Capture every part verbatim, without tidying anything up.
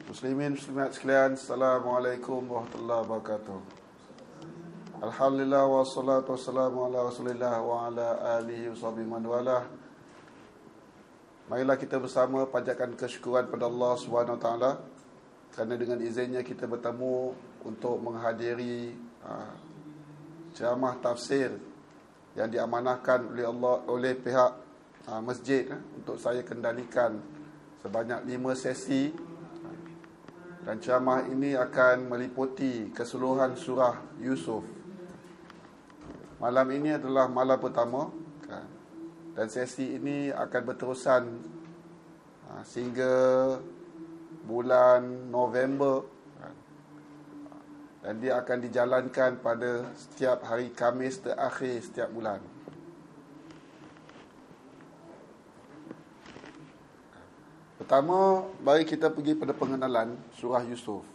Muslimin muslimat sekalian, Assalamualaikum warahmatullahi wabarakatuh. Alhamdulillah wassalatu wassalamu ala Rasulillah wa ala alihi washabihi man walah. Marilah kita bersama panjatkan kesyukuran pada Allah Subhanahu wa taala kerana dengan izinnya kita bertemu untuk menghadiri uh, ceramah tafsir yang diamanahkan oleh Allah oleh pihak uh, masjid uh, untuk saya kendalikan sebanyak lima sesi. Dan ceramah ini akan meliputi keseluruhan surah Yusuf. Malam ini adalah malam pertama kan? Dan sesi ini akan berterusan ha, sehingga bulan November kan? Dan dia akan dijalankan pada setiap hari Khamis terakhir setiap bulan. Pertama, mari kita pergi pada pengenalan surah Yusuf.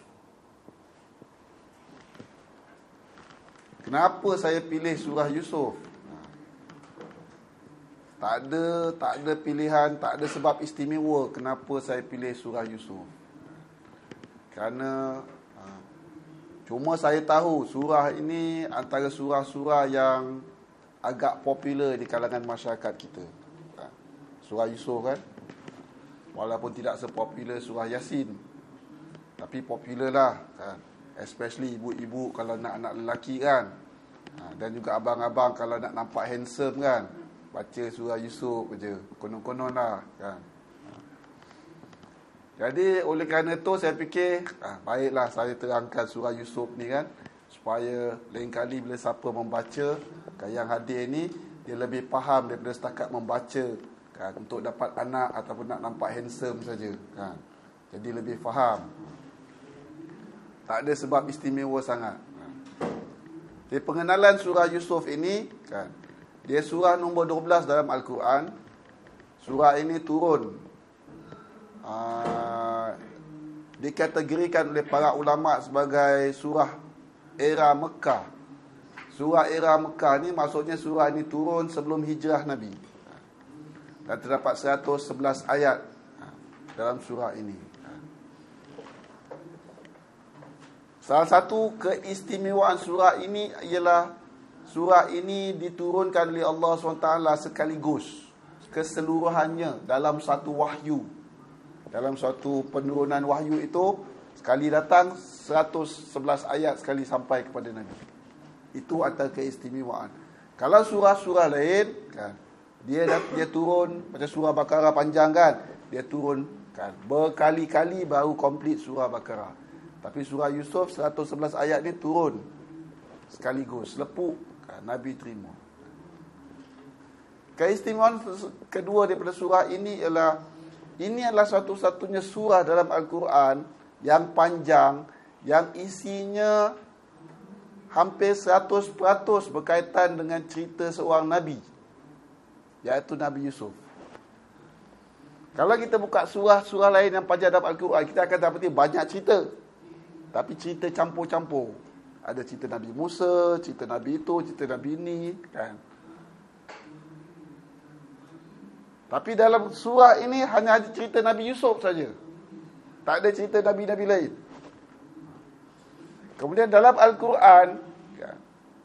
Kenapa saya pilih surah Yusuf? Tak ada, tak ada pilihan, tak ada sebab istimewa kenapa saya pilih surah Yusuf. Kerana cuma saya tahu surah ini antara surah-surah yang agak popular di kalangan masyarakat kita. Surah Yusuf kan, walaupun tidak sepopular surah Yasin, tapi popular lah kan? Especially ibu-ibu kalau nak anak lelaki kan, dan juga abang-abang kalau nak nampak handsome kan, baca surah Yusuf je, konon-konon lah kan. Jadi oleh kerana itu saya fikir ah, baiklah saya terangkan surah Yusuf ni kan, supaya lain kali bila siapa membaca kan, yang hadir ni dia lebih faham daripada setakat membaca kan, untuk dapat anak ataupun nak nampak handsome saja kan. Jadi lebih faham. Tak ada sebab istimewa sangat. Jadi pengenalan surah Yusuf ini kan, dia surah nombor dua belas dalam Al-Quran. Surah ini turun aa, dikategorikan oleh para ulama sebagai surah era Mekah. Surah era Mekah ni maksudnya surah ini turun sebelum hijrah Nabi. Dan terdapat seratus sebelas ayat dalam surah ini. Salah satu keistimewaan surah ini ialah surah ini diturunkan oleh Allah subhanahu wa taala sekaligus, keseluruhannya dalam satu wahyu. Dalam suatu penurunan wahyu itu, sekali datang seratus sebelas ayat sekali sampai kepada Nabi. Itu antara keistimewaan. Kalau surah-surah lain kan, Dia dia turun macam surah Baqarah panjang kan, dia turun kan berkali-kali baru komplit surah Baqarah. Tapi surah Yusuf seratus sebelas ayat ni turun sekaligus, selepuk kan, Nabi terima. Keistimewaan kedua daripada surah ini ialah ini adalah satu-satunya surah dalam Al-Quran yang panjang, yang isinya hampir seratus peratus berkaitan dengan cerita seorang Nabi, iaitu Nabi Yusuf. Kalau kita buka surah-surah lain yang panjang dalam Al-Quran, kita akan dapati banyak cerita, tapi cerita campur-campur. Ada cerita Nabi Musa, cerita Nabi itu, cerita Nabi ini kan. Tapi dalam surah ini hanya ada cerita Nabi Yusuf saja, tak ada cerita Nabi-Nabi lain. Kemudian dalam Al-Quran kan,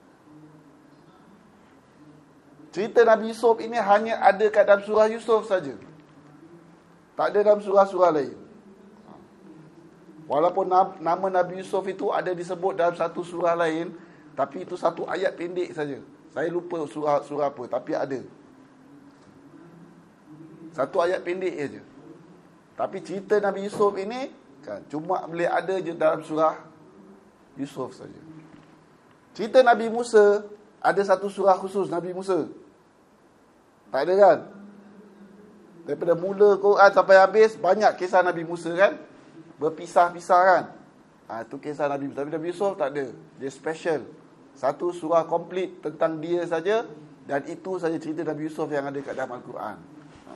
cerita Nabi Yusuf ini hanya ada kat dalam surah Yusuf saja, tak ada dalam surah-surah lain. Walaupun nama Nabi Yusuf itu ada disebut dalam satu surah lain, tapi itu satu ayat pendek saja. Saya lupa surah surah apa, tapi ada. Satu ayat pendek saja. Tapi cerita Nabi Yusuf ini kan cuma boleh ada je dalam surah Yusuf saja. Cerita Nabi Musa ada satu surah khusus Nabi Musa. Tak ada kan? Daripada mula Quran sampai habis banyak kisah Nabi Musa kan? Berpisah-pisah kan? Ha, itu kisah Nabi Musa. Tapi Nabi Yusuf tak ada. Dia special. Satu surah komplit tentang dia saja, dan itu saja cerita Nabi Yusuf yang ada kat dalam Al-Quran. Ha.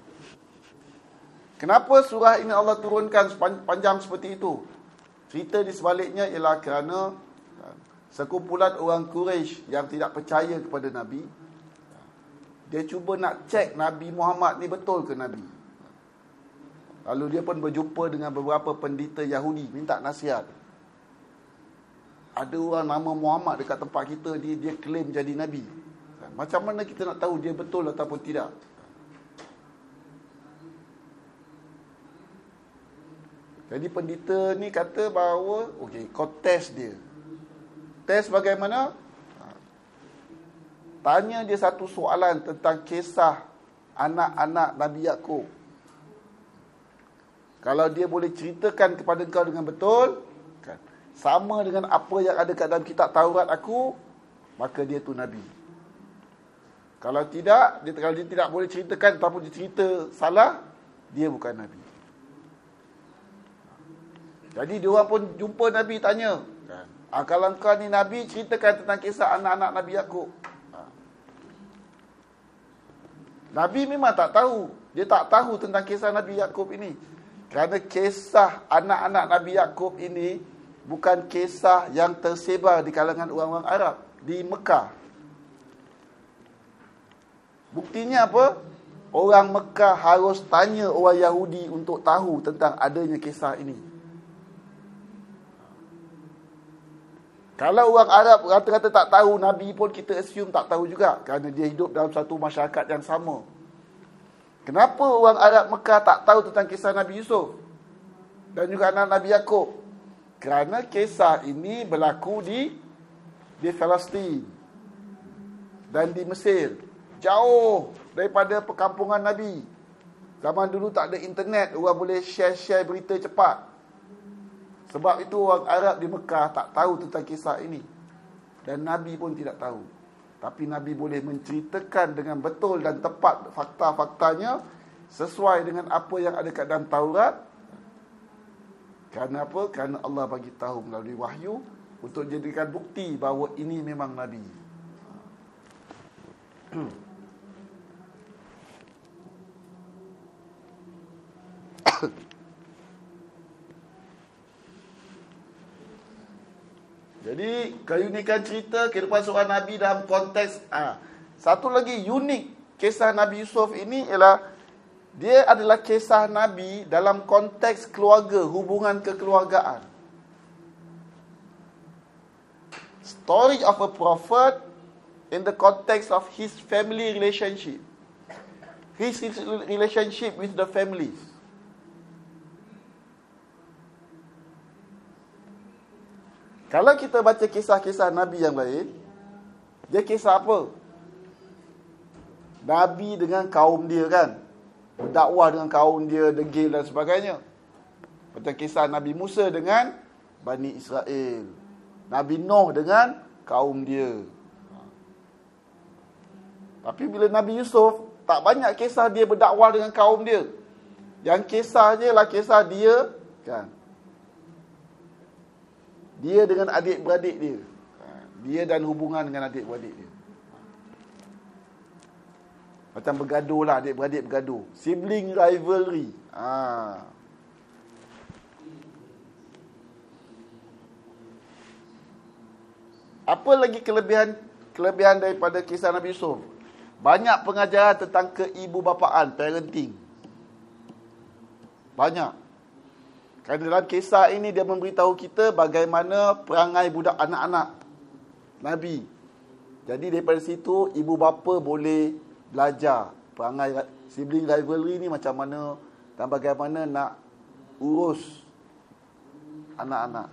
Kenapa surah ini Allah turunkan panjang seperti itu? Cerita di sebaliknya ialah kerana sekumpulan orang Quraisy yang tidak percaya kepada Nabi, dia cuba nak cek Nabi Muhammad ni betul ke Nabi. Lalu dia pun berjumpa dengan beberapa pendeta Yahudi, minta nasihat. Ada orang nama Muhammad dekat tempat kita, dia dia claim jadi Nabi. Macam mana kita nak tahu dia betul ataupun tidak? Jadi pendeta ni kata bahawa, okey, kau test dia. Test bagaimana? Tanya dia satu soalan tentang kisah anak-anak Nabi Yaqub. Kalau dia boleh ceritakan kepada kau dengan betul, kan, sama dengan apa yang ada kat dalam kitab Taurat aku, maka dia tu Nabi. Kalau tidak, dia, kalau dia tidak boleh ceritakan ataupun dia cerita salah, dia bukan Nabi. Jadi dia orang pun jumpa Nabi, tanya, kan, ah, kalau kau ni Nabi, ceritakan tentang kisah anak-anak Nabi Yaqub. Nabi memang tak tahu. Dia tak tahu tentang kisah Nabi Yaqub ini. Kerana kisah anak-anak Nabi Yaqub ini bukan kisah yang tersebar di kalangan orang-orang Arab di Mekah. Buktinya apa? Orang Mekah harus tanya orang Yahudi untuk tahu tentang adanya kisah ini. Kalau orang Arab rata-rata tak tahu, Nabi pun kita assume tak tahu juga, kerana dia hidup dalam satu masyarakat yang sama. Kenapa orang Arab Mekah tak tahu tentang kisah Nabi Yusuf dan juga anak Nabi Yaqub? Kerana kisah ini berlaku di di Palestin dan di Mesir, jauh daripada perkampungan Nabi. Zaman dulu tak ada internet, orang boleh share-share berita cepat. Sebab itu orang Arab di Mekah tak tahu tentang kisah ini. Dan Nabi pun tidak tahu. Tapi Nabi boleh menceritakan dengan betul dan tepat fakta-faktanya sesuai dengan apa yang ada kat dalam Taurat. Kerana apa? Kerana Allah bagi tahu melalui wahyu untuk jadikan bukti bahawa ini memang Nabi. Jadi keunikan cerita kehidupan seorang Nabi dalam konteks ah, satu lagi unik kisah Nabi Yusuf ini ialah dia adalah kisah Nabi dalam konteks keluarga, hubungan kekeluargaan. Story of a prophet in the context of his family relationship. His relationship with the families. Kalau kita baca kisah-kisah Nabi yang lain, dia kisah apa? Nabi dengan kaum dia, kan, berdakwah dengan kaum dia, degil dan sebagainya. Macam kisah Nabi Musa dengan Bani Israel, Nabi Nuh dengan kaum dia. Tapi bila Nabi Yusuf, tak banyak kisah dia berdakwah dengan kaum dia. Yang kisahnya lah kisah dia, kan, dia dengan adik-beradik dia. Dia dan hubungan dengan adik-beradik dia. Macam bergaduh lah, adik-beradik bergaduh. Sibling rivalry. Ha. Apa lagi kelebihan kelebihan daripada kisah Nabi Yusuf? Banyak pengajaran tentang keibubapaan, parenting. Banyak. Kerana dalam kisah ini dia memberitahu kita bagaimana perangai budak anak-anak Nabi. Jadi daripada situ ibu bapa boleh belajar perangai sibling rivalry ni macam mana dan bagaimana nak urus anak-anak.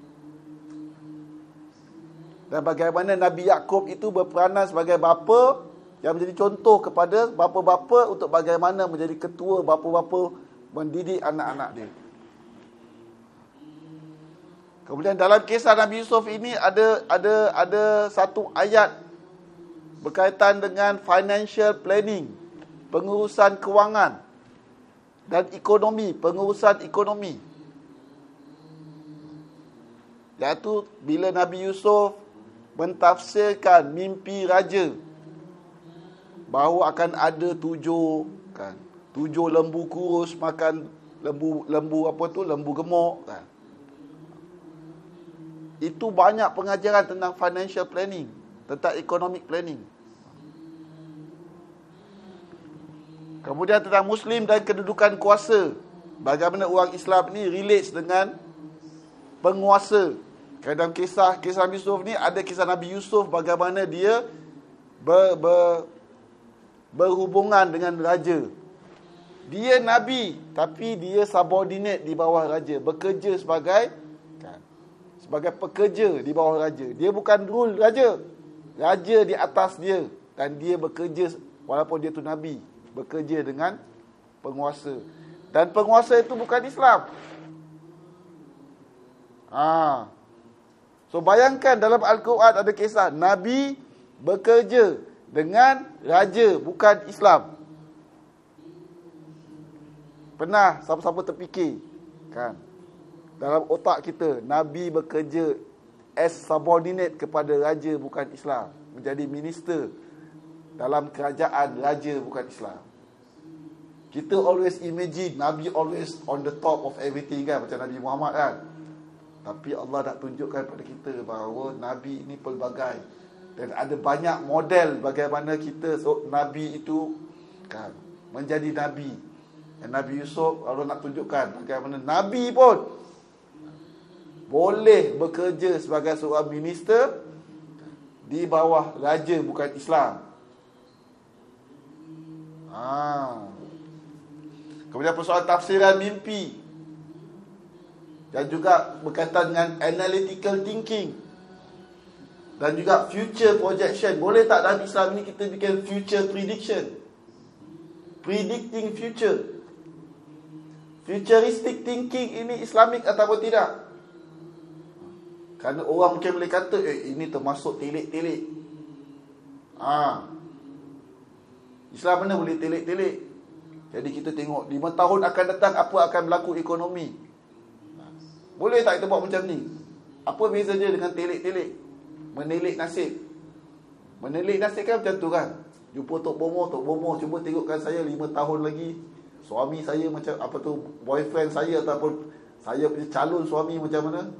Dan bagaimana Nabi Yaqub itu berperanan sebagai bapa yang menjadi contoh kepada bapa-bapa untuk bagaimana menjadi ketua bapa-bapa mendidik anak-anak dia. Kemudian dalam kisah Nabi Yusuf ini ada ada ada satu ayat berkaitan dengan financial planning, pengurusan kewangan dan ekonomi, pengurusan ekonomi. Iaitu bila Nabi Yusuf mentafsirkan mimpi raja bahawa akan ada tujuh, kan, tujuh lembu kurus makan lembu lembu apa tu lembu gemuk, kan. Itu banyak pengajaran tentang financial planning, tentang economic planning. Kemudian tentang Muslim dan kedudukan kuasa. bagaimana orang Islam ni relate dengan penguasa. Dalam kisah kisah Nabi Yusuf ni ada kisah Nabi Yusuf bagaimana dia ber, ber, berhubungan dengan raja. Dia Nabi tapi dia subordinate di bawah raja, bekerja sebagai kan, sebagai pekerja di bawah raja. Dia bukan rule raja. Raja di atas dia dan dia bekerja walaupun dia tu Nabi, bekerja dengan penguasa. Dan penguasa itu bukan Islam. Ah. Ha. So bayangkan dalam Al-Quran ada kisah Nabi bekerja dengan raja bukan Islam. Pernah siapa-siapa terfikir kan, dalam otak kita Nabi bekerja as subordinate kepada raja bukan Islam, menjadi minister dalam kerajaan raja bukan Islam. Kita always imagine Nabi always on the top of everything kan, macam Nabi Muhammad kan. Tapi Allah nak tunjukkan pada kita bahawa Nabi ini pelbagai. Dan ada banyak model bagaimana kita so, Nabi itu kan, menjadi Nabi. Dan Nabi Yusuf Allah nak tunjukkan bagaimana Nabi pun boleh bekerja sebagai seorang minister di bawah raja bukan Islam. Ah. Kemudian persoalan tafsiran mimpi dan juga berkaitan dengan analytical thinking dan juga future projection. Boleh tak dalam Islam ni kita bikin future prediction, predicting future? Futuristic thinking ini Islamik ataupun tidak? Kerana orang mungkin boleh kata eh ini termasuk telik-telik. Ah, Islam mana boleh telik-telik? Jadi kita tengok lima tahun akan datang apa akan berlaku ekonomi. Boleh tak kita buat macam ni? Apa beza dia dengan telik-telik? Menelik nasib. Menelik nasib kan macam tu kan. Jumpa Tok Bomo, Tok Bomo cuba tengokkan saya lima tahun lagi. Suami saya macam apa tu, boyfriend saya ataupun saya punya calon suami macam mana?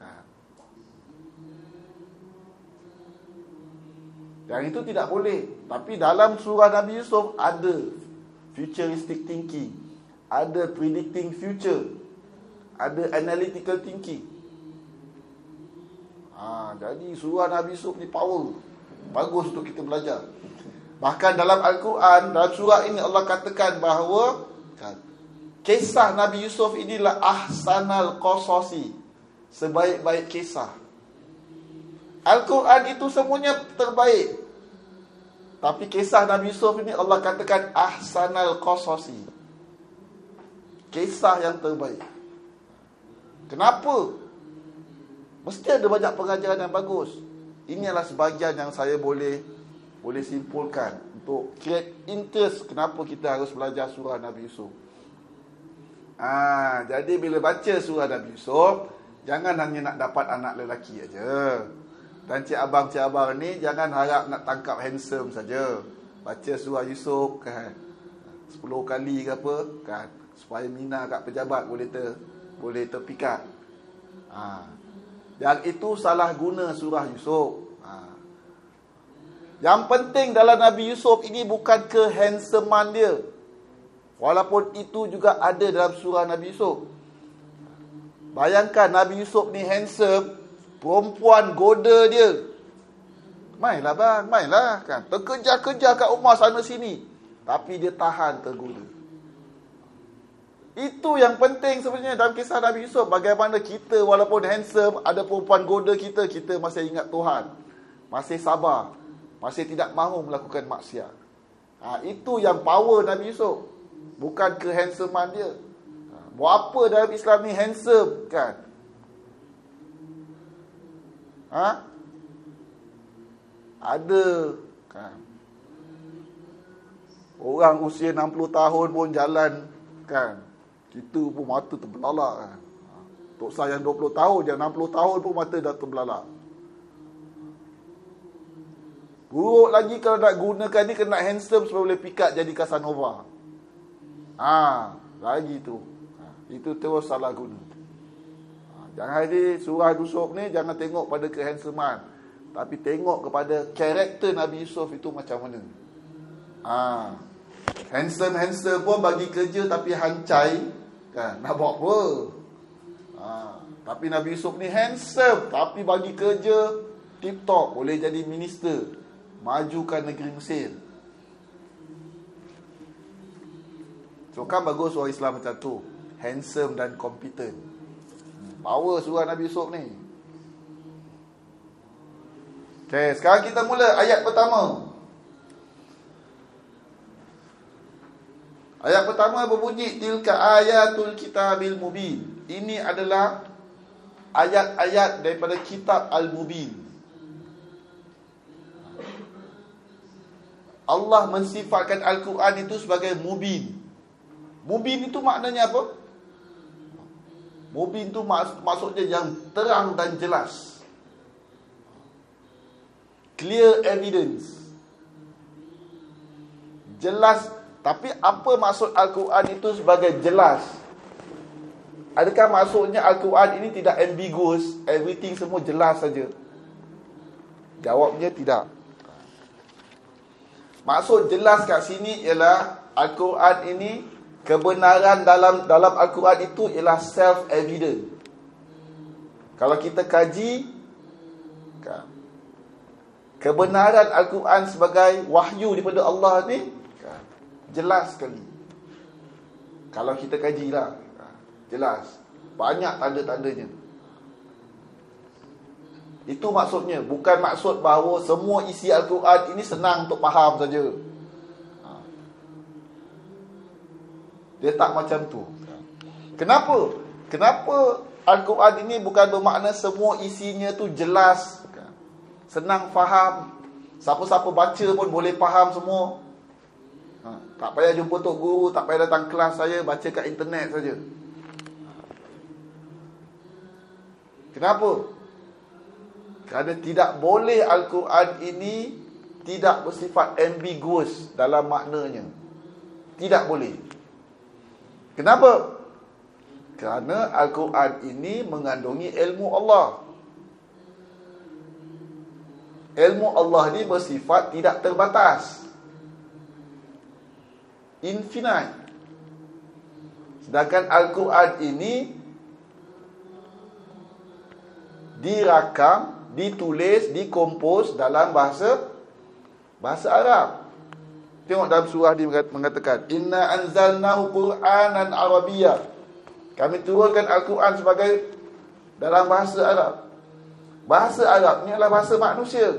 Yang itu tidak boleh. Tapi dalam surah Nabi Yusuf ada futuristic thinking, ada predicting future, ada analytical thinking. Ha, jadi surah Nabi Yusuf ni power. Bagus untuk kita belajar. Bahkan dalam Al-Quran, dalam surah ini Allah katakan bahawa kan, kisah Nabi Yusuf inilah ahsanal qasasi, sebaik-baik kisah. Al-Quran itu semuanya terbaik. Tapi kisah Nabi Yusuf ini Allah katakan ahsanal qasasi, kisah yang terbaik. Kenapa? Mesti ada banyak pengajaran yang bagus. Ini adalah sebahagian yang saya boleh boleh simpulkan untuk create interest kenapa kita harus belajar surah Nabi Yusuf. Ah, jadi bila baca surah Nabi Yusuf, jangan hanya nak dapat anak lelaki aja. Dan cik abang cik abang ni jangan harap nak tangkap handsome saja. Baca surah Yusuf kan sepuluh kali ke apa kan, supaya mina kat pejabat boleh ter boleh terpikat. Ha. Yang itu salah guna surah Yusuf. Ha. Yang penting dalam Nabi Yusuf ini bukan kehandsomean dia. Walaupun itu juga ada dalam surah Nabi Yusuf. Bayangkan Nabi Yusuf ni handsome, perempuan goda dia. Mainlah bang, mainlah kan. Terkejar-kejar kat rumah sana sini. Tapi dia tahan tergoda. Itu yang penting sebenarnya dalam kisah Nabi Yusuf. Bagaimana kita walaupun handsome, ada perempuan goda kita, kita masih ingat Tuhan. Masih sabar. Masih tidak mahu melakukan maksiat. Ha, itu yang power Nabi Yusuf. Bukan kehandsomean dia. Ha, buat apa dalam Islam ni handsome kan? Ha? Ada kan? Orang usia enam puluh tahun pun jalan kan? Kita pun mata terbelalak kan? Tok saya yang dua puluh tahun, yang enam puluh tahun pun mata dah terbelalak. Buruk lagi kalau nak gunakan ni kena handsome supaya boleh pikat jadi Casanova. Ah, lagi tu. Ha, itu terus salah guna. Ha, jangan jadi surah Yusuf ni jangan tengok pada kehandsomean, tapi tengok kepada karakter Nabi Yusuf itu macam mana. Ah, handsome-handsome pun bagi kerja tapi hancai Kan, nak buat apa? Ha, tapi Nabi Yusuf ni handsome, tapi bagi kerja tip top, boleh jadi minister, majukan negeri Mesir. So kan bagus orang Islam macam tu, handsome dan competent. Power surah Nabi Yusuf ni. Okay, sekarang kita mula ayat pertama. Ayat pertama berbunyi tilka ayatul kitabil mubin. Ini adalah ayat-ayat daripada kitab Al-Mubin. Allah mensifatkan Al-Quran itu sebagai mubin. Mubin itu maknanya apa? Mubin itu mak- maksudnya yang terang dan jelas. Clear evidence. Jelas. Tapi apa maksud Al-Quran itu sebagai jelas? Adakah maksudnya Al-Quran ini tidak ambiguous, everything semua jelas saja? Jawabnya tidak. Maksud jelas kat sini ialah Al-Quran ini, kebenaran dalam dalam Al-Quran itu ialah self-evident. Kalau kita kaji, kan, kebenaran Al-Quran sebagai wahyu daripada Allah ni, kan, jelas sekali. Kalau kita kajilah, jelas, banyak tanda-tandanya. Itu maksudnya. Bukan maksud bahawa semua isi Al-Quran ini senang untuk faham saja. Dia tak macam tu. Kenapa? Kenapa Al-Quran ini bukan bermakna semua isinya tu jelas, senang faham, siapa-siapa baca pun boleh faham semua? Ha, tak payah jumpa tok guru, tak payah datang kelas saya, baca kat internet saja. Kenapa? Kerana tidak boleh Al-Quran ini tidak bersifat ambiguous dalam maknanya. Tidak boleh. Kenapa? Kerana Al-Quran ini mengandungi ilmu Allah. Ilmu Allah ni bersifat tidak terbatas, infinite. Sedangkan Al-Quran ini dirakam, ditulis, dikompos dalam bahasa bahasa Arab. Tengok dalam surah dia mengatakan, inna anzalnahu Qur'anan Arabiyyah. Kami turunkan Al-Quran sebagai dalam bahasa Arab. Bahasa Arab ni adalah bahasa manusia.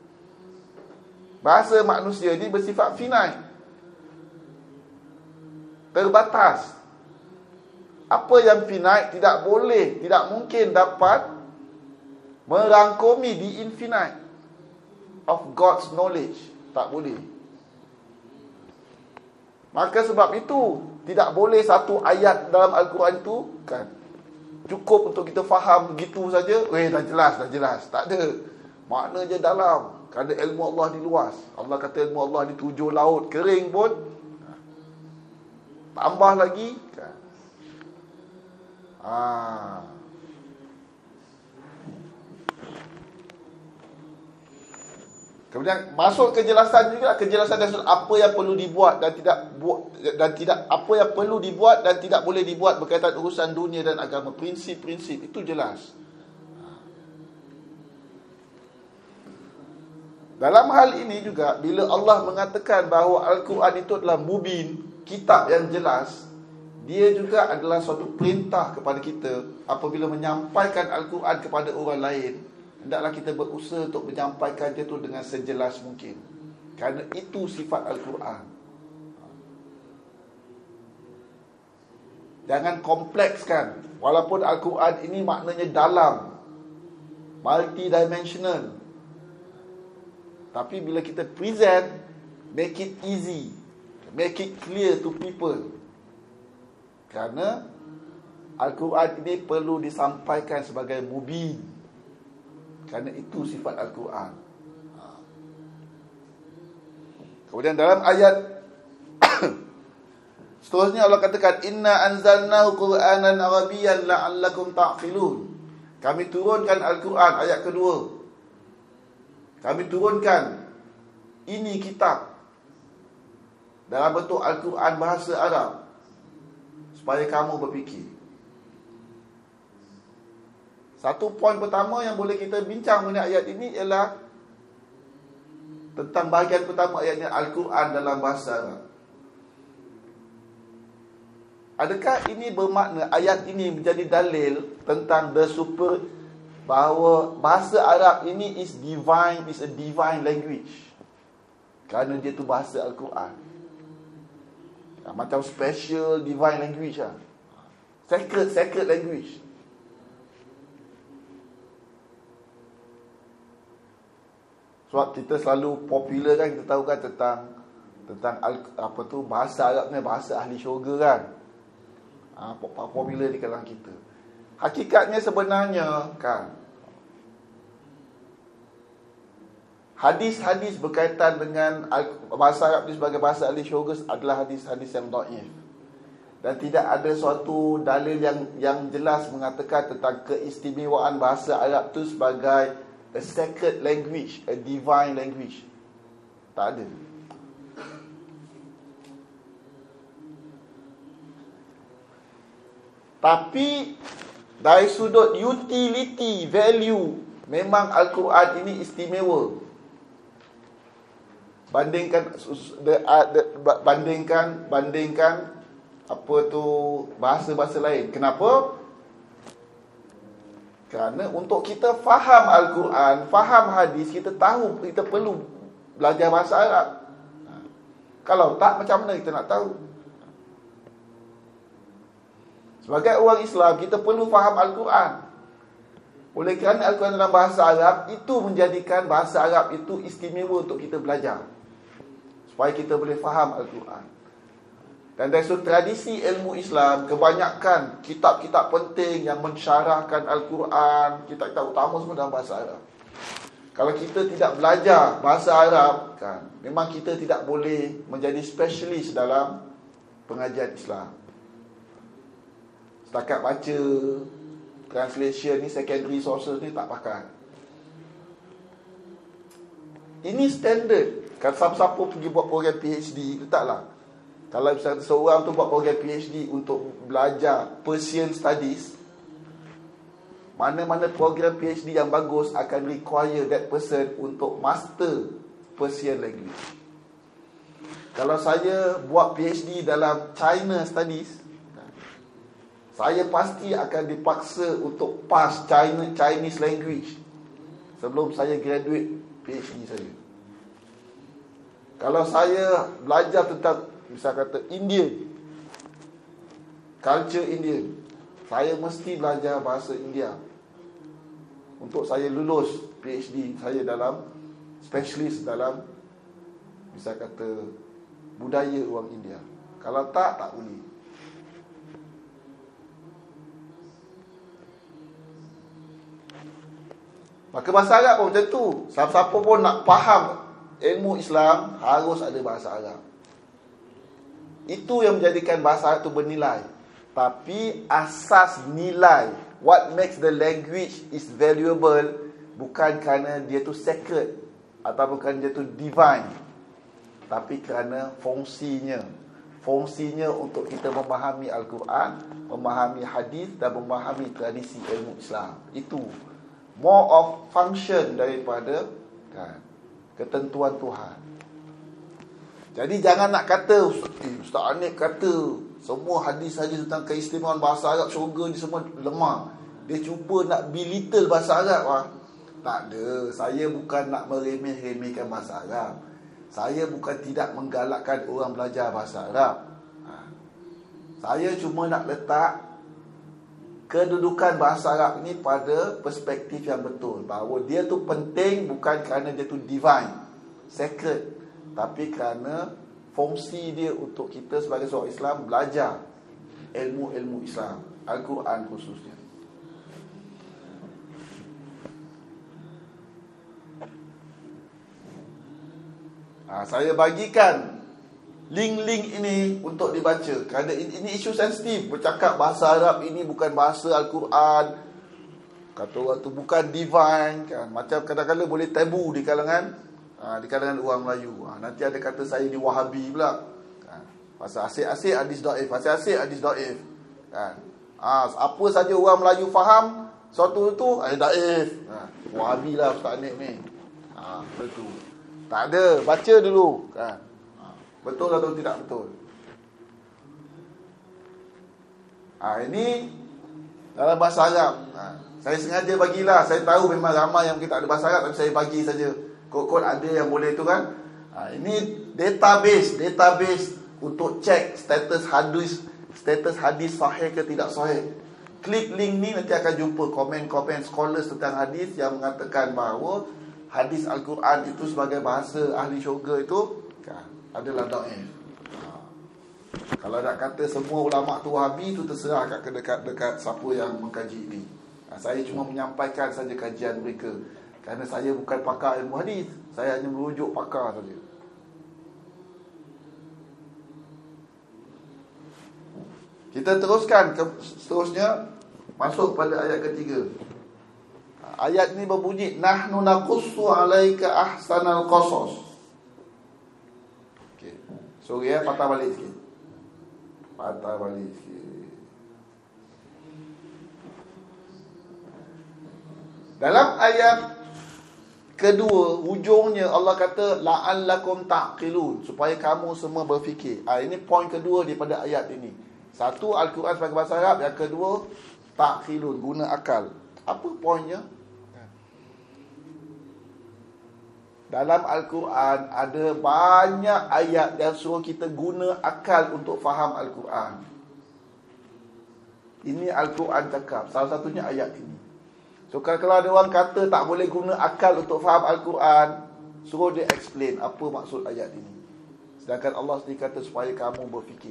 Bahasa manusia ni bersifat finite, terbatas. Apa yang finite tidak boleh, tidak mungkin dapat merangkumi di infinite of God's knowledge. Tak boleh. Maka sebab itu tidak boleh satu ayat dalam Al-Quran itu, kan, cukup untuk kita faham begitu saja. Eh, dah jelas, dah jelas. Tak ada. Maknanya dalam. Kerana ilmu Allah di luas. Allah kata ilmu Allah di tujuh laut kering pun, tambah lagi, kan. Ah. Kemudian masuk kejelasan juga, kejelasan dan apa yang perlu dibuat dan tidak buat, dan tidak apa yang perlu dibuat dan tidak boleh dibuat berkaitan urusan dunia dan agama, prinsip-prinsip itu jelas. Dalam hal ini juga, bila Allah mengatakan bahawa Al-Quran itu adalah mubin, kitab yang jelas, dia juga adalah suatu perintah kepada kita apabila menyampaikan Al-Quran kepada orang lain. Hendaklah kita berusaha untuk menyampaikan dia tu dengan sejelas mungkin. Kerana itu sifat Al-Quran. Jangan komplekskan. Walaupun Al-Quran ini maknanya dalam, multidimensional, tapi bila kita present, make it easy, make it clear to people. Kerana Al-Quran ini perlu disampaikan sebagai mubin. Kerana itu sifat Al-Quran. Kemudian dalam ayat seterusnya Allah katakan, inna anzalnahu Qur'anan Arabiyyan la'allakum ta'qilun. Kami turunkan Al-Quran, ayat kedua. Kami turunkan ini kitab dalam bentuk Al-Quran bahasa Arab, supaya kamu berfikir. Satu poin pertama yang boleh kita bincang mengenai ayat ini ialah tentang bahagian pertama ayatnya, Al-Quran dalam bahasa Arab. Adakah ini bermakna ayat ini menjadi dalil tentang the super, bahawa bahasa Arab ini is divine, is a divine language, kerana dia tu bahasa Al-Quran, ya, macam special divine language lah. Sacred, sacred language. Sebab kita selalu popular kan, kita tahu kan tentang tentang apa tu, bahasa Arab ni bahasa ahli syurga kan. Ha, popular di kalangan kita. Hakikatnya sebenarnya kan, hadis-hadis berkaitan dengan bahasa Arab ni sebagai bahasa ahli syurga adalah hadis-hadis yang dhaif. Dan tidak ada suatu dalil yang yang jelas mengatakan tentang keistimewaan bahasa Arab tu sebagai a sacred language, a divine language. Tak ada. Tapi dari sudut utility, value, memang Al-Quran ini istimewa. Bandingkan bandingkan bandingkan apa tu bahasa-bahasa lain. Kenapa? Kerana untuk kita faham Al-Quran, faham hadis, kita tahu, kita perlu belajar bahasa Arab. Kalau tak, macam mana kita nak tahu? Sebagai orang Islam, kita perlu faham Al-Quran. Oleh kerana Al-Quran dalam bahasa Arab, itu menjadikan bahasa Arab itu istimewa untuk kita belajar, supaya kita boleh faham Al-Quran. Dan dari sudut tradisi ilmu Islam, kebanyakan kitab-kitab penting yang mensyarahkan Al-Quran, kitab-kitab utama semua dalam bahasa Arab. Kalau kita tidak belajar bahasa Arab kan, memang kita tidak boleh menjadi specialist dalam pengajian Islam. Setakat baca translation ni, secondary sources ni tak pakai. Ini standard. Kalau siapa-siapa pergi buat program PhD, letaklah, kalau misalnya seorang tu buat program PhD untuk belajar Persian Studies, mana-mana program PhD yang bagus akan require that person untuk master Persian language. Kalau saya buat PhD dalam China Studies, saya pasti akan dipaksa untuk pass China, Chinese language sebelum saya graduate PhD saya. Kalau saya belajar tentang, misal kata Indian, culture Indian, saya mesti belajar bahasa India untuk saya lulus PhD saya dalam specialist dalam, misal kata, budaya orang India. Kalau tak, tak boleh. Maka bahasa Arab pun macam tu. Siapa-siapa pun nak faham ilmu Islam, harus ada bahasa Arab. Itu yang menjadikan bahasa Arab itu bernilai. Tapi asas nilai, what makes the language is valuable, bukan kerana dia tu sacred atau bukan dia tu divine, tapi kerana fungsinya. Fungsinya untuk kita memahami Al-Quran, memahami hadis dan memahami tradisi ilmu Islam. Itu more of function daripada kan, ketentuan Tuhan. Jadi jangan nak kata eh, Ustaz Hanif kata semua hadis-hadis tentang keistimewaan bahasa Arab syurga ni semua lemah. Dia cuba nak belittle bahasa Arab lah. Tak ada. Saya bukan nak meremeh-remehkan bahasa Arab. Saya bukan tidak menggalakkan orang belajar bahasa Arab. ha. Saya cuma nak letak kedudukan bahasa Arab ini pada perspektif yang betul, bahawa dia tu penting bukan kerana dia tu divine, sacred, tapi kerana fungsi dia untuk kita sebagai seorang Islam belajar ilmu-ilmu Islam, Al-Quran khususnya. ha, Saya bagikan link-link ini untuk dibaca, kerana ini, ini isu sensitif. Bercakap bahasa Arab ini bukan bahasa Al-Quran, kata orang tu bukan divine kan. Macam kadang-kadang boleh tabu di kalangan ha, di kalangan orang Melayu. ha, Nanti ada kata saya ni Wahabi pula. ha, Pasal asyik-asyik hadis daif, asyik-asyik hadis daif. kan. Ah, apa saja orang Melayu faham suatu itu eh daif. Ha, Wahabi lah Ustaz Anik ni. Ha, betul. Tak ada, baca dulu kan. Ha, betul atau tidak betul? Ha, ini dalam bahasa Arab. Ha, saya sengaja bagilah, saya tahu memang ramai yang kita ada bahasa Arab, tapi saya bagi saja. Kod-kod ada yang boleh tu kan. Ha, ini database, database untuk cek status hadis, status hadis sahih ke tidak sahih. Klik link ni nanti akan jumpa komen-komen scholars tentang hadis yang mengatakan bahawa hadis Al-Quran itu sebagai bahasa ahli syurga itu kan, adalah dhaif. Ha. Kalau nak kata semua ulama tu Wahabi, itu terserah kat dekat-dekat siapa yang mengkaji ini. Ha, saya cuma menyampaikan saja kajian mereka. Kerana saya bukan pakar ilmu hadis, saya hanya merujuk pakar saja. Kita teruskan ke, seterusnya masuk pada ayat ketiga. Ayat ni berbunyi nahnu naqussu alaika ahsanal qasas. Okey. Sorry ya, patah balik sikit. Patah balik sikit. Dalam ayat kedua, hujungnya Allah kata la'allakum ta'qilun, supaya kamu semua berfikir. Ah, ini poin kedua daripada ayat ini. Satu, Al-Quran sebagai bahasa Arab. Yang kedua, ta'qilun, guna akal. Apa poinnya? Dalam Al-Quran ada banyak ayat yang suruh kita guna akal untuk faham Al-Quran. Ini Al-Quran cakap. Salah satunya ayat ini. So kalau ada orang kata tak boleh guna akal untuk faham Al-Quran, suruh dia explain apa maksud ayat ini. Sedangkan Allah sendiri kata supaya kamu berfikir.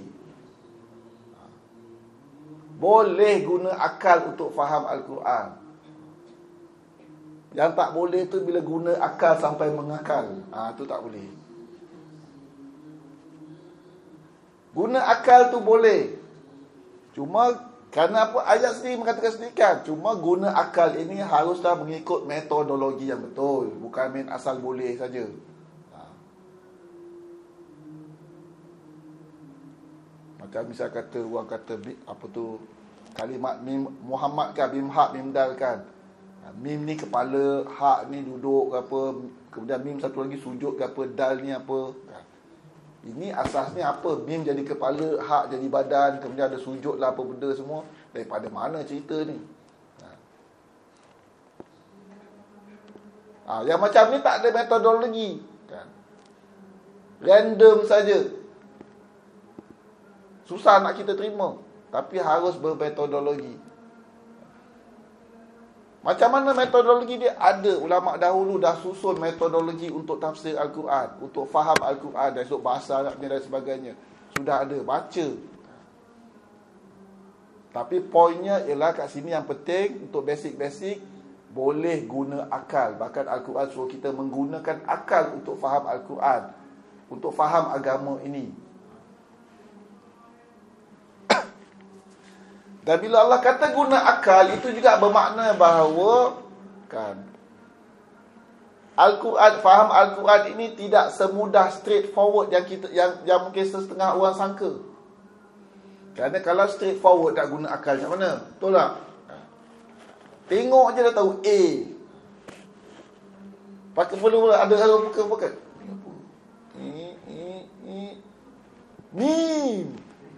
Boleh guna akal untuk faham Al-Quran. Yang tak boleh tu bila guna akal sampai mengakal. Ah, tu tak boleh. Guna akal tu boleh. Cuma kerana apa, ayat sendiri mengatakan sendiri kan, cuma guna akal ini haruslah mengikut metodologi yang betul, bukan main asal boleh saja. Ha. Macam misal kata orang kata apa tu, kalimat mim Muhammad kan, mim hak mim dal kan. Mim ni kepala, hak ni duduk ke apa, kemudian mim satu lagi sujud ke apa, dal ni apa. Ini asasnya apa? Mim jadi kepala, hak jadi badan, kemudian ada sujud lah apa benda semua. Daripada mana cerita ni? Ha. Ha, yang macam ni tak ada metodologi kan? Random saja. Susah nak kita terima. Tapi harus bermetodologi. Macam mana metodologi dia? Ada ulama dahulu dah susun metodologi untuk tafsir Al-Quran, untuk faham Al-Quran dan esok bahasa Arabnya dan sebagainya. Sudah ada, baca. Tapi poinnya ialah kat sini yang penting untuk basic-basic, boleh guna akal. Bahkan Al-Quran suruh kita menggunakan akal untuk faham Al-Quran, untuk faham agama ini. Dan bila Allah kata guna akal, itu juga bermakna bahawa kan, Al-Quran, faham Al-Quran ini tidak semudah straightforward yang kita yang yang mungkin setengah orang sangka. Kerana kalau straightforward tak guna akal macam mana? Betul tak? Tengok je dah tahu A. Pakai perlu ada arah buka bukan. Ni ni ni Mim.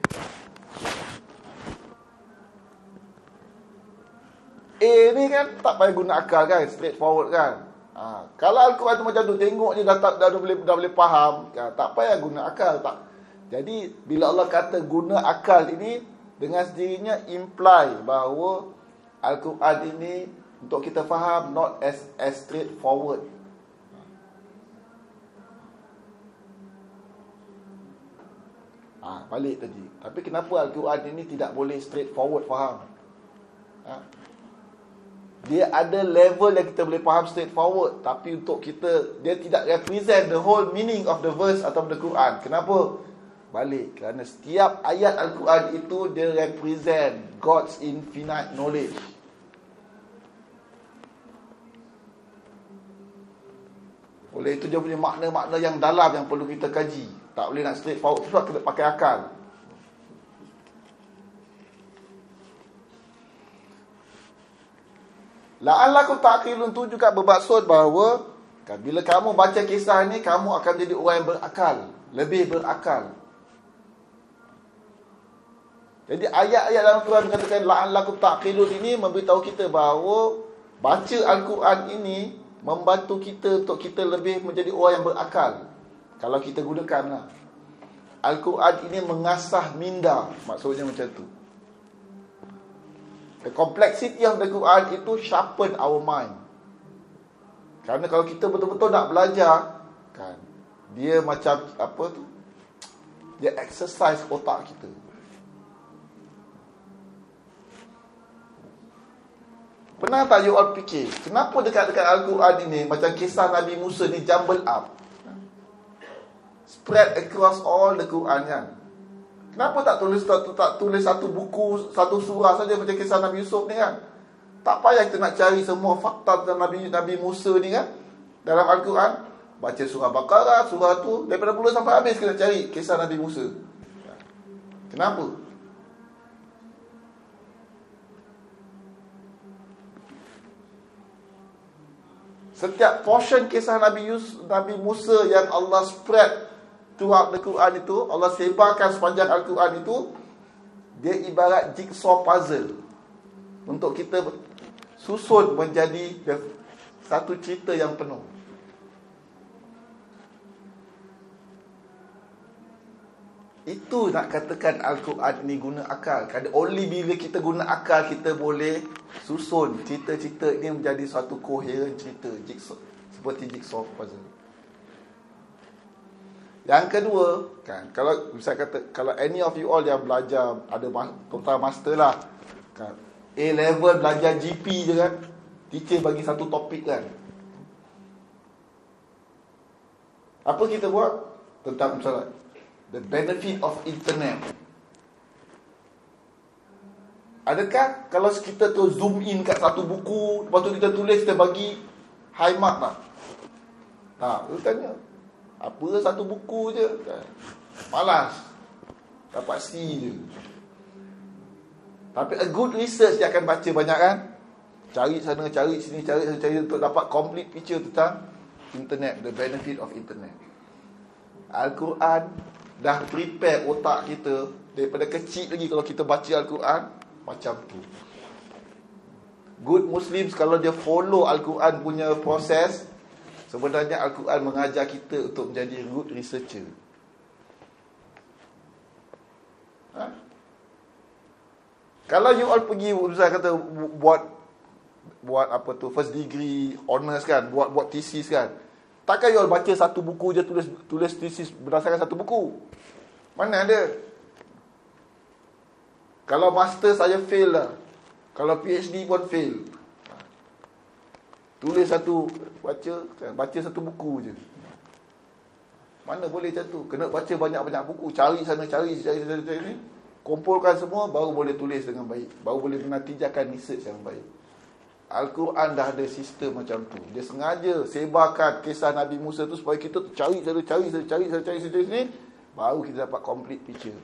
A ni kan tak payah guna akal kan, straightforward kan. Ha, kalau Al-Quran tu macam tu, tengok je dah, dah, dah, dah, boleh, dah boleh faham kan? Tak payah guna akal tak. Jadi bila Allah kata guna akal ini, dengan sendirinya imply bahawa Al-Quran ini untuk kita faham not as, as straightforward. Ha, balik tadi. Tapi kenapa Al-Quran ini tidak boleh straightforward faham? Ha? Dia ada level yang kita boleh faham straightforward, tapi untuk kita, dia tidak represent the whole meaning of the verse atau the Quran. Kenapa? Balik, kerana setiap ayat Al-Quran itu dia represent God's infinite knowledge. Oleh itu dia punya makna-makna yang dalam yang perlu kita kaji. Tak boleh nak straightforward, sebab kita pakai akal. La'allakum ta'qilun tu juga bermaksud bahawa kan, bila kamu baca kisah ni, kamu akan jadi orang yang berakal, lebih berakal. Jadi ayat-ayat dalam Quran mengatakan la'allakum ta'qilun ini memberitahu kita bahawa baca Al-Quran ini membantu kita untuk kita lebih menjadi orang yang berakal. Kalau kita gunakanlah Al-Quran ini mengasah minda, maksudnya macam tu. The complexity of the Quran itu sharpen our mind. Kerana kalau kita betul-betul nak belajar kan, dia macam apa tu, dia exercise otak kita. Pernah tak you all fikir, kenapa dekat-dekat Al-Quran ini macam kisah Nabi Musa ni jumble up, spread across all the Quran kan? Kenapa tak tulis tak, tak tulis satu buku, satu surah saja macam kisah Nabi Yusuf ni kan? Tak payah kita nak cari semua fakta tentang Nabi Nabi Musa ni kan dalam Al-Quran. Baca surah Baqarah, surah tu daripada mula sampai habis kena cari kisah Nabi Musa. Kenapa? Setiap portion kisah Nabi Yusuf, Nabi Musa yang Allah spread throughout the Quran itu, Allah sebarkan sepanjang Al-Quran itu, dia ibarat jigsaw puzzle untuk kita susun menjadi satu cerita yang penuh. Itu nak katakan Al-Quran ni guna akal. Kerana only bila kita guna akal, kita boleh susun cerita-cerita ini menjadi satu coherent cerita, jigsaw, seperti jigsaw puzzle. Yang kedua kan, kalau misalnya kata, kalau any of you all yang belajar ada total master lah kan, A level belajar G P je kan, teacher bagi satu topik kan, apa kita buat tentang misalnya the benefit of internet. Adakah kalau kita tu zoom in kat satu buku, lepas tu kita tulis, kita bagi high mark tak? Tak, kita tanya apa satu buku je kan? Malas, dapat C je. Tapi a good research dia akan baca banyak kan, cari sana, cari sini, cari sana, cari untuk dapat complete picture tentang internet, the benefit of internet. Al-Quran dah prepare otak kita daripada kecil lagi. Kalau kita baca Al-Quran macam tu, good Muslims kalau dia follow Al-Quran punya proses, sebenarnya Al-Quran mengajar kita untuk menjadi good researcher. Ha? Kalau you all pergi, misalnya kata buat buat apa tu, first degree honours kan, buat buat thesis kan, takkan you all baca satu buku je, tulis tulis thesis berdasarkan satu buku. Mana ada? Kalau master saya fail lah, kalau PhD pun fail. Tulis satu, baca baca satu buku je. Mana boleh macam tu? Kena baca banyak-banyak buku, cari sana, cari cari sana, cari, kumpulkan semua, baru boleh tulis dengan baik, baru boleh menatijakan research yang baik. Al-Quran dah ada sistem macam tu. Dia sengaja sebarkan kisah Nabi Musa tu supaya kita tu cari sana, cari sana, cari sana, cari sana, cari, baru kita dapat complete picture.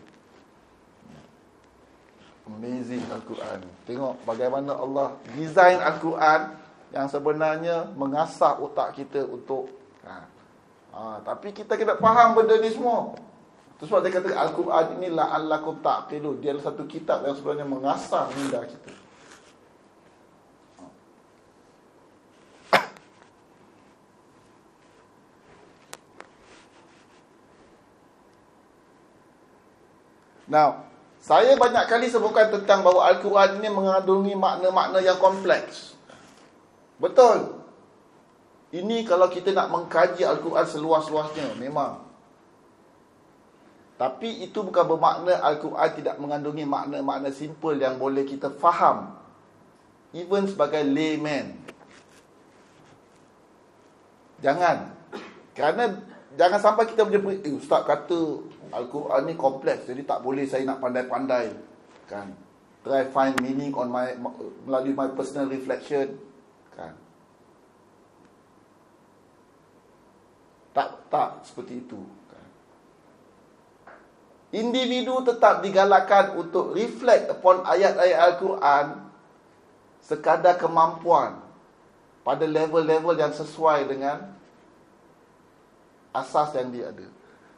Amazing Al-Quran. Tengok bagaimana Allah design Al-Quran yang sebenarnya mengasah otak kita untuk ha. Ha, tapi kita kena faham benda ni semua. Itu sebab dia kata Al-Quran ini la'allakum ta'qilun. Dia adalah satu kitab yang sebenarnya mengasah minda kita. Now, saya banyak kali sebutkan tentang bahawa Al-Quran ini mengandungi makna-makna yang kompleks. Betul. Ini kalau kita nak mengkaji Al-Quran seluas-luasnya, memang. Tapi itu bukan bermakna Al-Quran tidak mengandungi makna-makna simple yang boleh kita faham, even sebagai layman. Jangan. Kerana jangan sampai kita berjumpa, eh ustaz kata Al-Quran ni kompleks, jadi tak boleh saya nak pandai-pandai kan, try find meaning on my melalui my personal reflection kan. Tak tak seperti itu kan. Individu tetap digalakkan untuk reflect upon ayat-ayat Al-Quran sekadar kemampuan. pada level-level yang sesuai dengan asas yang dia ada.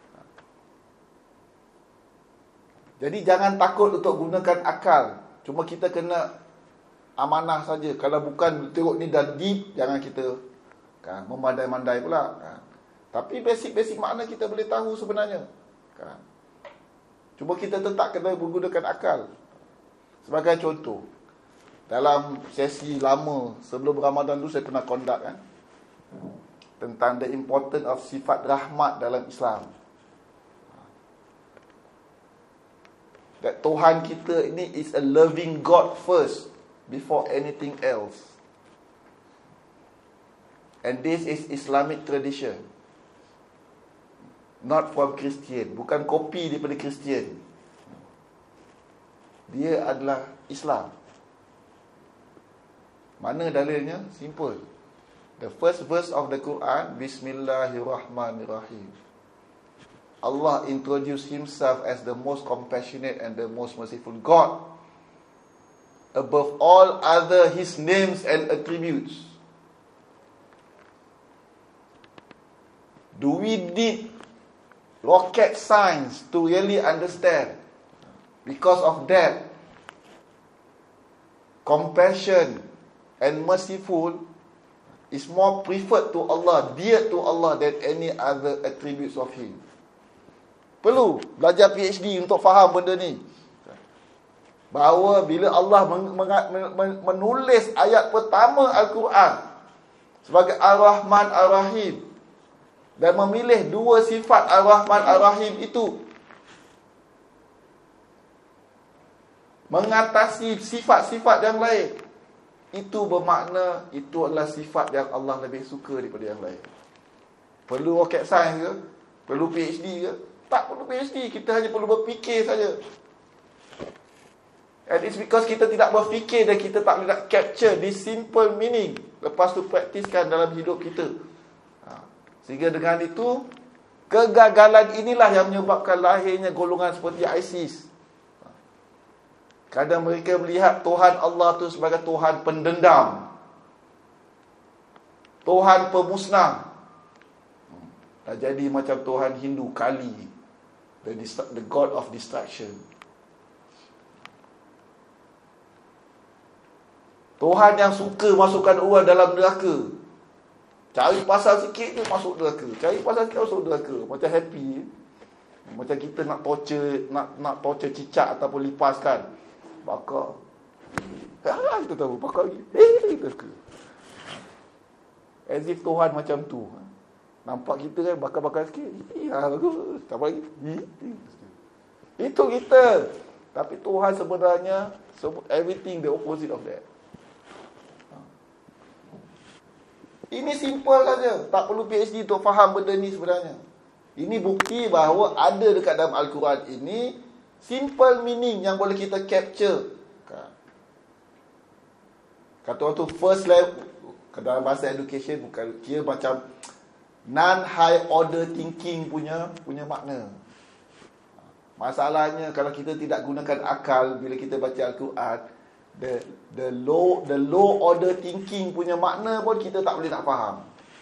Jadi jangan takut untuk gunakan akal. Cuma kita kena amanah saja. Kalau bukan tengok ni dah deep, jangan kita kan memandai-mandai pula kan. Tapi basic-basic makna kita boleh tahu sebenarnya kan. Cuma kita tetap kena menggunakan akal. Sebagai contoh, dalam sesi lama sebelum Ramadan tu saya pernah conduct kan, tentang the importance of sifat rahmat dalam Islam. That Tuhan kita ini is a loving God first before anything else. And this is Islamic tradition, not from Christian. Bukan kopi daripada Kristian. Dia adalah Islam. Mana dalilnya? Simple. The first verse of the Quran, Bismillahirrahmanirrahim. Allah introduced himself as the most compassionate and the most merciful God. Above all other his names and attributes. Do we need rocket science to really understand? Because of that, compassion and merciful is more preferred to Allah, dear to Allah, than any other attributes of him. Perlu belajar PhD untuk faham benda ni. Bahawa bila Allah meng- meng- menulis ayat pertama Al-Quran sebagai Ar-Rahman Ar-Rahim, dan memilih dua sifat Ar-Rahman Ar-Rahim itu mengatasi sifat-sifat yang lain, itu bermakna itu adalah sifat yang Allah lebih suka daripada yang lain. Perlu rocket science ke? Perlu PhD ke? Tak perlu PhD, kita hanya perlu berfikir saja. And it's because kita tidak berfikir dan kita tak boleh nak capture this simple meaning. Lepas tu praktiskan dalam hidup kita. Ha. Sehingga dengan itu, kegagalan inilah yang menyebabkan lahirnya golongan seperti ISIS. Ha. Kadang mereka melihat Tuhan Allah tu sebagai Tuhan pendendam, Tuhan pemusnah. Dah jadi macam Tuhan Hindu Kali, the, the God of destruction. Tuhan yang suka masukkan orang dalam neraka. Cari pasal sikit je masuk neraka. Cari pasal sikit masuk neraka. Macam happy. Macam kita nak torture, nak nak torture cicak ataupun lipaskan. Bakar. Ha, kita tahu bakar lagi. Eh, neraka. As if Tuhan macam tu. Nampak kita kan bakar-bakar sikit. Ya, bagus. Tak apa lagi. Itu kita. Tapi Tuhan sebenarnya everything the opposite of that. Ini simple saja. Tak perlu PhD untuk faham benda ni sebenarnya. Ini bukti bahawa ada dekat dalam Al-Quran ini simple meaning yang boleh kita capture. Kata orang tu first level, dalam bahasa education bukan, kira macam non-high order thinking punya punya makna. Masalahnya kalau kita tidak gunakan akal bila kita baca Al-Quran, The the low the low order thinking punya makna pun kita tak boleh nak faham.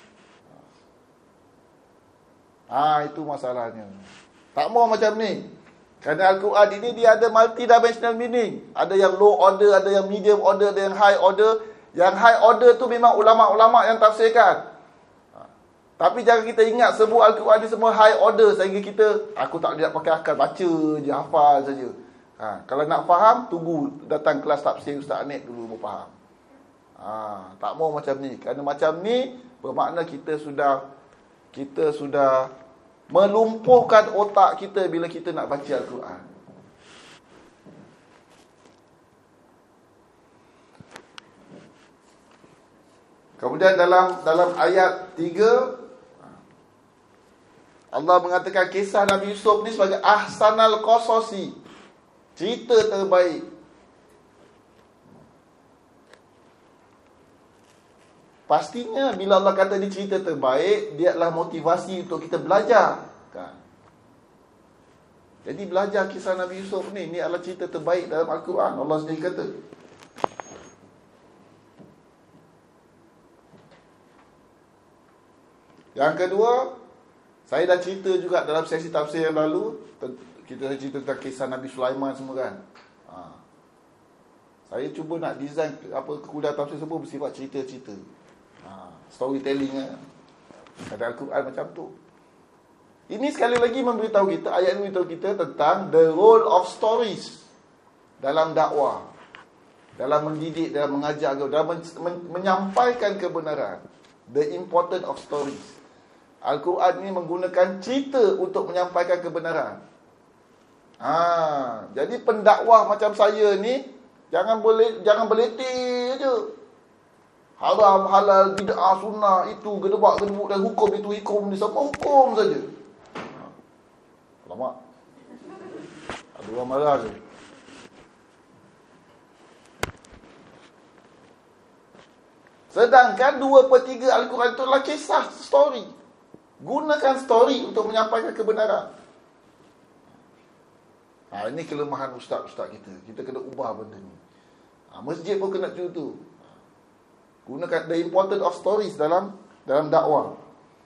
Ah, itu masalahnya. Tak mau macam ni. Kerana Al-Quran ini dia ada multi-dimensional meaning. Ada yang low order, ada yang medium order, ada yang high order. Yang high order tu memang ulama-ulama yang tafsirkan. Tapi jangan kita ingat semua Al-Quran ni semua high order sehingga kita aku tak boleh nak pakai akal, baca je, hafal saja. Ha, kalau nak faham, tunggu datang kelas tafsir Ustaz Anik dulu baru faham. Ha, tak mau macam ni. Kerana macam ni bermakna kita sudah kita sudah melumpuhkan otak kita bila kita nak baca Al-Quran. Kemudian dalam dalam ayat tiga, Allah mengatakan kisah Nabi Yusuf ni sebagai ahsanal qasasi, cerita terbaik. Pastinya bila Allah kata dia cerita terbaik, dia adalah motivasi untuk kita belajar kan? Jadi belajar kisah Nabi Yusuf ni, ni adalah cerita terbaik dalam Al-Quran. Allah sendiri kata. Yang kedua, saya dah cerita juga dalam sesi tafsir yang lalu, kita dah cerita tentang kisah Nabi Sulaiman semua kan. Ha. Saya cuba nak design apa kuliah tafsir semua bersifat cerita-cerita. Ha. Storytelling kan. Ada Al-Quran macam tu. Ini sekali lagi memberitahu kita, ayat ini memberitahu kita tentang the role of stories dalam dakwah, dalam mendidik, dalam mengajar, dalam men- men- menyampaikan kebenaran. The importance of stories. Al-Quran ini menggunakan cerita untuk menyampaikan kebenaran. Ha, jadi pendakwah macam saya ni jangan boleh jangan beletih je. Haram, halal, bid'ah, sunnah, itu gedebak gedebuk dan hukum itu hukum ni semua hukum saja. Ha. Alamak. Ada orang marah je. Sedangkan dua per tiga Al-Quran itu adalah kisah, story. Gunakan story untuk menyampaikan kebenaran. Ha, ini kelemahan ustaz-ustaz kita. Kita kena ubah benda ni. Ha, masjid pun kena macam tu. Gunakan the importance of stories dalam dalam dakwah.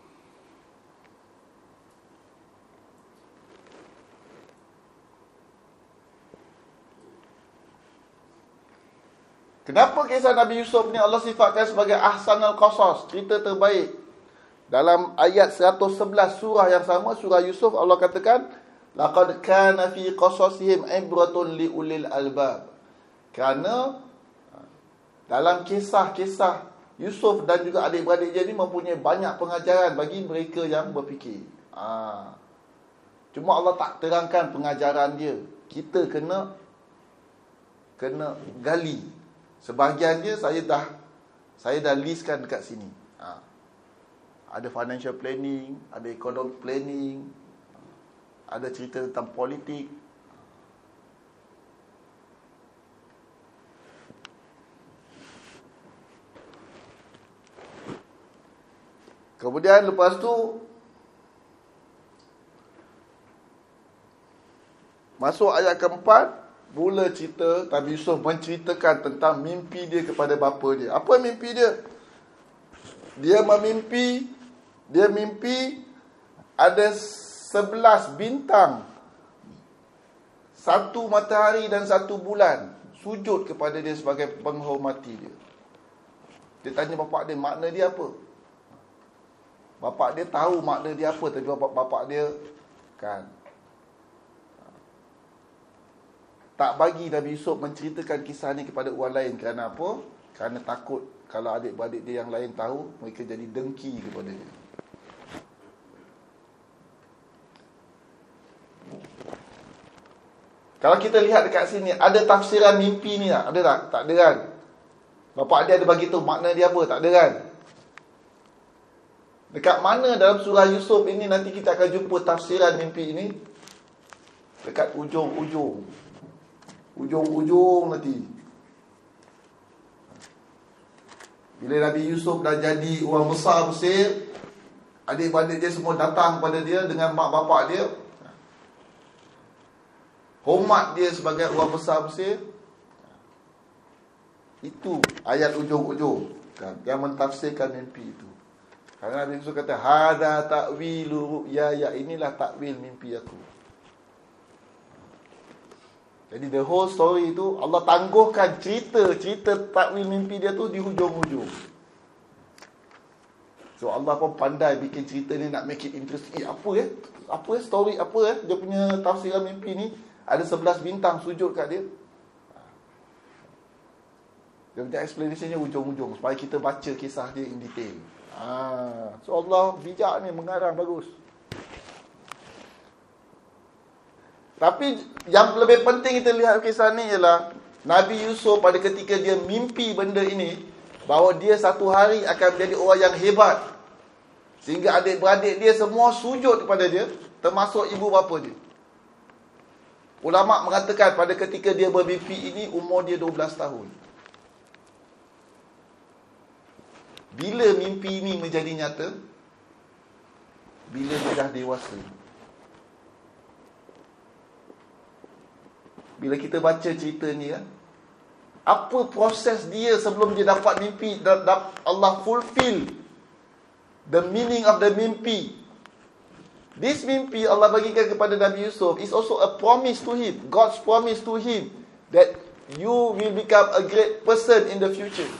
Kenapa kisah Nabi Yusuf ni Allah sifatkan sebagai ahsanul qasas, cerita terbaik? Dalam ayat seratus sebelas surah yang sama, surah Yusuf, Allah katakan, laqad kana fi qasasihim ibratun li ulil albab. Kerana dalam kisah-kisah Yusuf dan juga adik-beradik dia ni mempunyai banyak pengajaran bagi mereka yang berfikir. Ha. Cuma Allah tak terangkan pengajaran dia. Kita kena kena gali. Sebahagian dia saya dah saya dah listkan dekat sini. Ha. Ada financial planning, ada economic planning, ada cerita tentang politik. Kemudian lepas tu masuk ayat keempat, mula cerita Nabi Yusuf menceritakan tentang mimpi dia kepada bapa dia. Apa mimpi dia? Dia memimpi, dia mimpi ada sebelas bintang, satu matahari dan satu bulan sujud kepada dia sebagai penghormati dia. Dia tanya bapak dia, makna dia apa? Bapak dia tahu makna dia apa, tapi bapak, bapak dia kan tak bagi Nabi Yusuf menceritakan kisah ni kepada orang lain. Kerana apa? Kerana takut kalau adik-beradik dia yang lain tahu, mereka jadi dengki kepada dia. Kalau kita lihat dekat sini, ada tafsiran mimpi ni tak? Ada tak? Tak ada kan? Bapak dia ada bagi tahu makna dia apa? Tak ada kan? Dekat mana dalam surah Yusuf ini nanti kita akan jumpa tafsiran mimpi ini? Dekat ujung-ujung. Ujung-ujung nanti. Bila Nabi Yusuf dah jadi orang besar Mesir, adik-beradik dia semua datang pada dia dengan mak bapak dia. Hormat dia sebagai orang besar Mesir. Itu ayat ujung-ujung kan, yang mentafsirkan mimpi itu. Kerana Nabi Yusuf kata, hadza ta'wilu ru'ya, ya inilah takwil mimpi aku. Jadi the whole story itu Allah tangguhkan cerita-cerita takwil mimpi dia tu di hujung-hujung. So Allah pun pandai bikin cerita ni nak make it interesting. Eh, apa ya? Apa ya story apa ya? Dia punya tafsiran mimpi ni ada sebelas bintang sujud kat dia. Dia punya explanationnya ujung-ujung supaya kita baca kisah dia in detail. Ah, so Allah bijak ni, mengarang bagus. Tapi yang lebih penting kita lihat kisah ni ialah Nabi Yusuf pada ketika dia mimpi benda ini, bahawa dia satu hari akan menjadi orang yang hebat, sehingga adik-beradik dia semua sujud kepada dia, termasuk ibu bapa dia. Ulama mengatakan pada ketika dia bermimpi ini umur dia dua belas tahun. Bila mimpi ini menjadi nyata? Bila dia dah dewasa. Bila kita baca cerita ni kan, apa proses dia sebelum dia dapat mimpi, Allah fulfill the meaning of the mimpi. This mimpi Allah bagikan kepada Nabi Yusuf is also a promise to him. God's promise to him that you will become a great person in the future.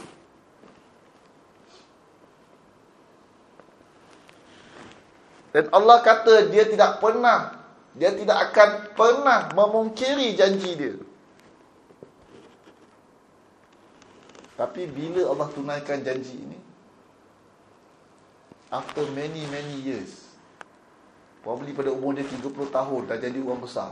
Dan Allah kata dia tidak pernah, dia tidak akan pernah memungkiri janji dia. Tapi bila Allah tunaikan janji ini, after many many years, probably pada umur dia tiga puluh tahun, dah jadi orang besar.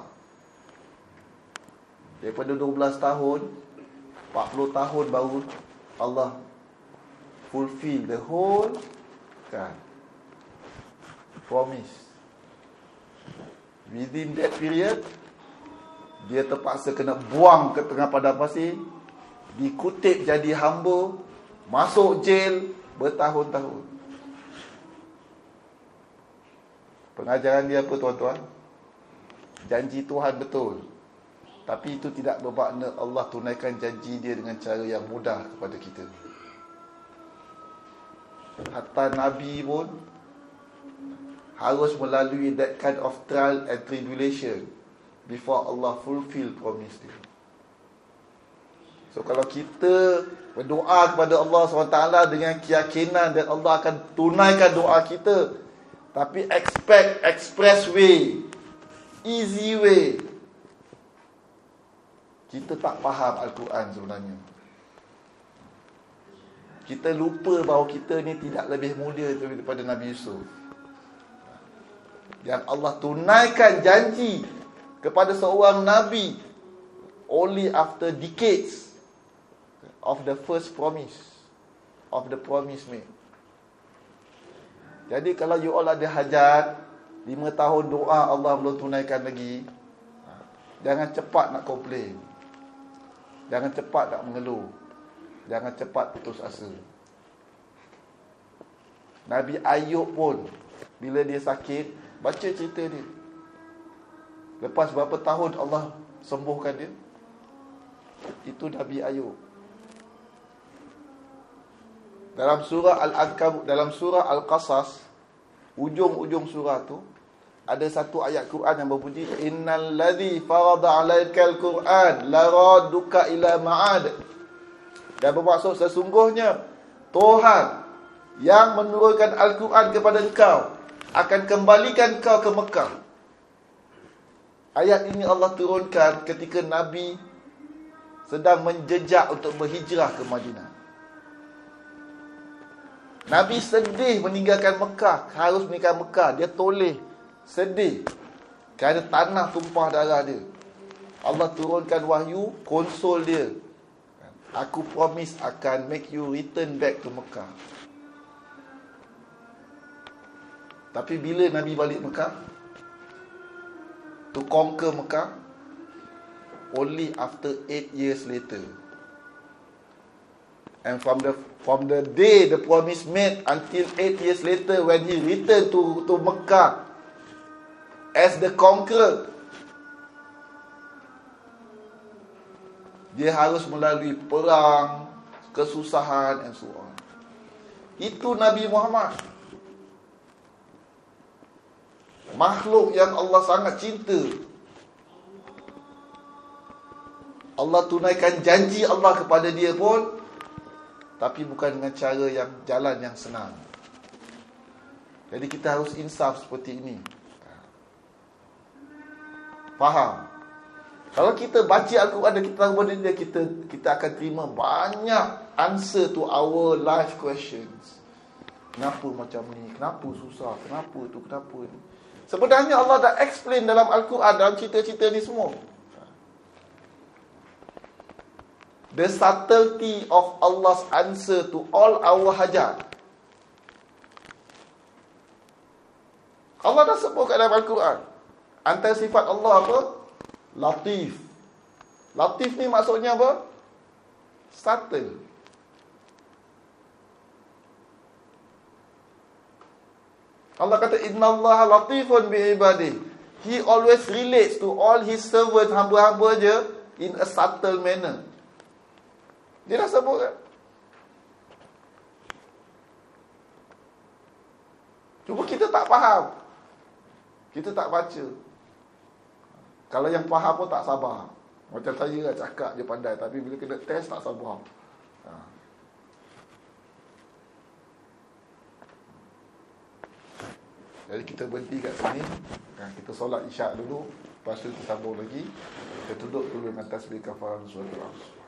Daripada dua belas tahun, empat puluh tahun baru Allah fulfill the whole kan promise. Within that period, dia terpaksa kena buang ke tengah padang pasir, dikutip jadi hamba, masuk jail bertahun-tahun. Pengajaran dia apa, tuan-tuan? Janji Tuhan betul, tapi itu tidak bermakna Allah tunaikan janji dia dengan cara yang mudah kepada kita. Hatta Nabi pun harus melalui that kind of trial and tribulation before Allah fulfill promise dia. So kalau kita berdoa kepada Allah subhanahu wa taala dengan keyakinan dan Allah akan tunaikan doa kita, tapi expect express way, easy way, kita tak faham Al-Quran sebenarnya. Kita lupa bahawa kita ni tidak lebih mulia daripada Nabi Yusuf, yang Allah tunaikan janji kepada seorang Nabi only after decades of the first promise, of the promise made. Jadi kalau you all ada hajat, lima tahun doa Allah belum tunaikan lagi, jangan cepat nak komplain, jangan cepat nak mengeluh, jangan cepat putus asa. Nabi Ayub pun bila dia sakit, baca cerita dia. Lepas berapa tahun Allah sembuhkan dia. Itu Nabi Ayub. Dalam surah Al-Ankabut, dalam surah Al-Qasas, ujung-ujung surah tu ada satu ayat Quran yang berbunyi, innal ladzi farada 'alaikal Qur'an la radduka ila ma'ad. Dan bermaksud sesungguhnya Tuhan yang menurunkan Al-Quran kepada engkau akan kembalikan kau ke Mekah. Ayat ini Allah turunkan ketika Nabi sedang menjejak untuk berhijrah ke Madinah. Nabi sedih meninggalkan Mekah, harus meninggalkan Mekah. Dia toleh, sedih kerana tanah tumpah darah dia. Allah turunkan wahyu, konsol dia. Aku promise akan make you return back to Mekah. Tapi bila Nabi balik Mekah, to conquer Mekah, only after eight years later. And from the from the day the promise made until eight years later when he returned to to Mekah as the conqueror, dia harus melalui perang, kesusahan and so on. Itu Nabi Muhammad, makhluk yang Allah sangat cinta. Allah tunaikan janji Allah kepada dia pun, tapi bukan dengan cara yang jalan yang senang. Jadi kita harus insaf seperti ini. Faham? Kalau kita baca Al-Quran dan kita tahu benda dia, kita kita akan terima banyak answer to our life questions. Kenapa macam ni? Kenapa susah? Kenapa tu? Kenapa ni? Sebenarnya Allah dah explain dalam Al-Quran, dalam cerita-cerita ni semua. The subtlety of Allah's answer to all our hajat. Allah dah sebutkan dalam Al-Quran. Antara sifat Allah apa? Latif. Latif ni maksudnya apa? Subtle. Allah kata innallaha latifun bi'ibadihi. He always relates to all his servants, hamba-hamba je, in a subtle manner. Dia dah sebut kan? Cuma kita tak faham. Kita tak baca. Kalau yang faham pun tak sabar. Macam saya lah, cakap je pandai, tapi bila kena test tak sabar. Ha. Jadi kita berhenti kat sini. Ha, kita solat isyak dulu, lepas tu kita sambung lagi. Kita duduk dulu dengan tasbih kafarah surah Al-Asr.